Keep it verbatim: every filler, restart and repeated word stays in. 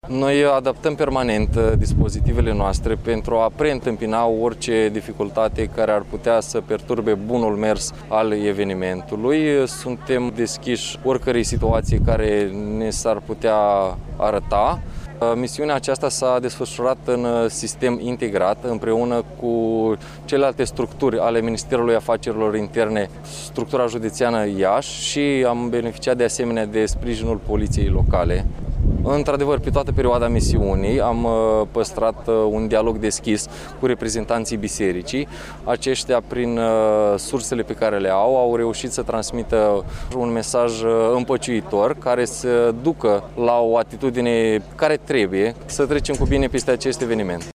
Noi adaptăm permanent dispozitivele noastre pentru a preîntâmpina orice dificultate care ar putea să perturbe bunul mers al evenimentului. Suntem deschiși oricărei situații care ne s-ar putea arăta. Misiunea aceasta s-a desfășurat în sistem integrat împreună cu celelalte structuri ale Ministerului Afacerilor Interne, structura județeană Iași, și am beneficiat de asemenea de sprijinul poliției locale. Într-adevăr, pe toată perioada misiunii am păstrat un dialog deschis cu reprezentanții bisericii. Aceștia, prin sursele pe care le au, au reușit să transmită un mesaj împăciuitor care să ducă la o atitudine care trebuie să trecem cu bine peste acest eveniment.